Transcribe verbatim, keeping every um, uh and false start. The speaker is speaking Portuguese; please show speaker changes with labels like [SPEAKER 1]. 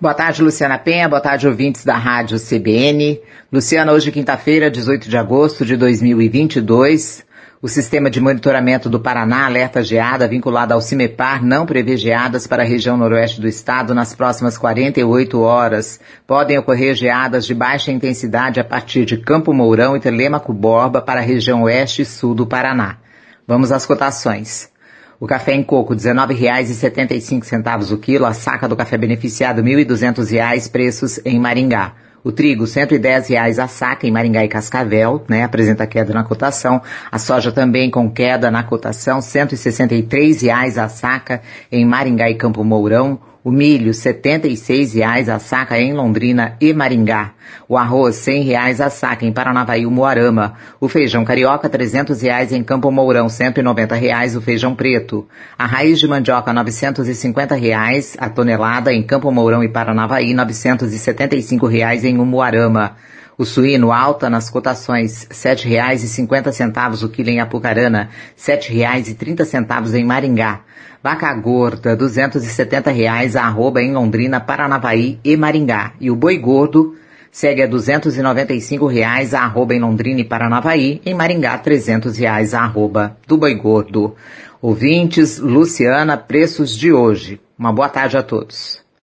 [SPEAKER 1] Boa tarde, Luciana Penha. Boa tarde, ouvintes da Rádio C B N. Luciana, hoje quinta-feira, dezoito de agosto de dois mil e vinte e dois, o Sistema de Monitoramento do Paraná alerta geada vinculada ao CIMEPAR não prevê geadas para a região noroeste do estado nas próximas quarenta e oito horas. Podem ocorrer geadas de baixa intensidade a partir de Campo Mourão e Telêmaco Borba para a região oeste e sul do Paraná. Vamos às cotações. O café em coco, dezenove reais e setenta e cinco centavos o quilo. A saca do café beneficiado, mil e duzentos reais, preços em Maringá. O trigo, cento e dez reais a saca em Maringá e Cascavel, né, apresenta queda na cotação. A soja também com queda na cotação, cento e sessenta e três reais a saca em Maringá e Campo Mourão. O milho, setenta e seis reais a saca em Londrina e Maringá. O arroz, cem reais a saca em Paranavaí e Umuarama. O feijão carioca, trezentos reais em Campo Mourão, cento e noventa reais o feijão preto. A raiz de mandioca, novecentos e cinquenta reais a tonelada em Campo Mourão e Paranavaí, novecentos e setenta e cinco reais em Umuarama. O suíno alta nas cotações, sete reais e cinquenta centavos o quilo em Apucarana, sete reais e trinta centavos em Maringá. Vaca gorda, duzentos e setenta reais a arroba em Londrina, Paranavaí e Maringá. E o boi gordo segue a duzentos e noventa e cinco reais a arroba em Londrina e Paranavaí, em Maringá, trezentos reais a arroba do boi gordo. Ouvintes, Luciana, preços de hoje. Uma boa tarde a todos.